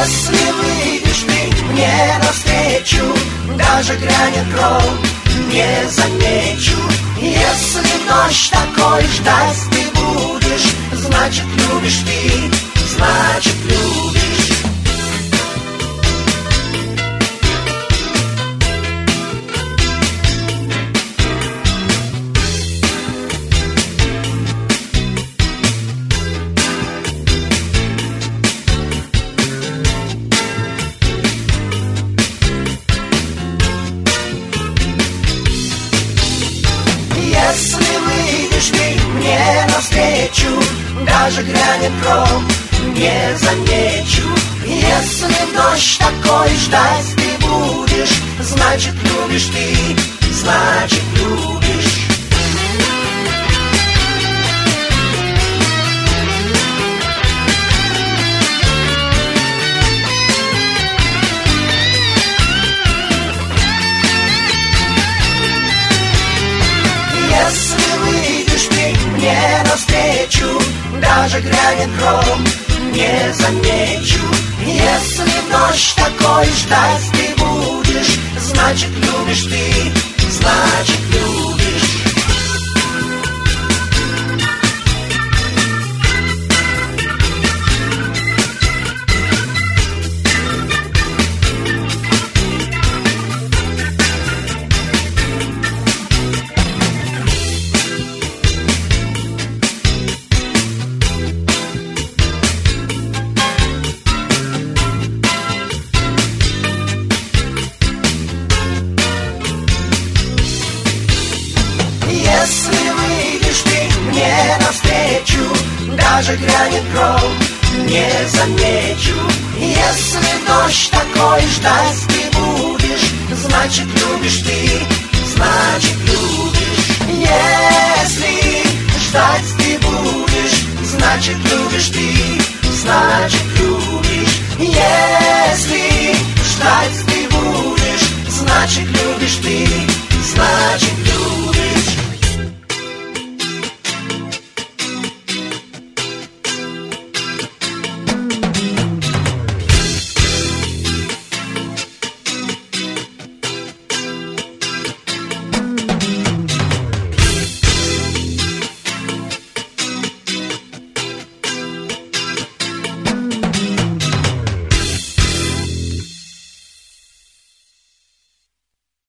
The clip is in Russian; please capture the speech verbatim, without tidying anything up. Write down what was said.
Если выйдешь ты мне навстречу, даже грянет гром, не замечу. Если дождь такой ждать ты будешь, значит любишь ты, значит любишь. Если выйдешь ты мне навстречу, даже грянет гром, не замечу. Если дождь такой ждать ты будешь, значит любишь ты, значит любишь. Если выйдешь ты мне навстречу, даже грянет гром, не замечу. Если дождь такой ждать ты будешь, значит любишь ты, значит любишь. Если выйдешь ты мне навстречу, даже грянет гром, не замечу. Если дождь такой ждать ты будешь, значит любишь ты, значит любишь. Если ждать ты будешь, значит любишь ты, значит любишь.